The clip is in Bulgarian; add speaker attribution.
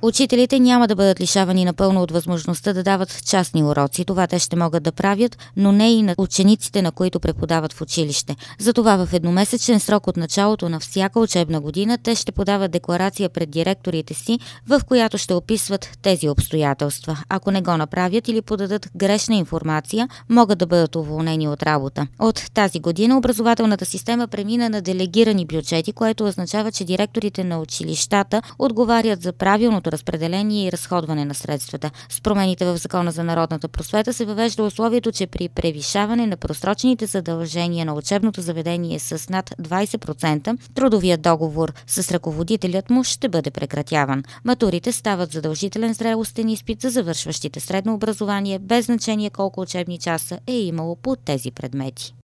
Speaker 1: Учителите няма да бъдат лишавани напълно от възможността да дават частни уроци. Това те ще могат да правят, но не и на учениците, на които преподават в училище. Затова в едномесечен срок от началото на всяка учебна година те ще подават декларация пред директорите си, в която ще описват тези обстоятелства. Ако не го направят или подадат грешна информация, могат да бъдат уволнени от работа. От тази година образователната система премина на делегирани бюджети, което означава, че директорите на училищата отговарят за правилното разпределение и разходване на средствата. С промените в Закона за народната просвета се въвежда условието, че при превишаване на просрочените задължения на учебното заведение с над 20%, трудовият договор с ръководителят му ще бъде прекратяван. Матурите стават задължителен зрелостен изпит за завършващите средно образование, без значение колко учебни часа е имало по тези предмети.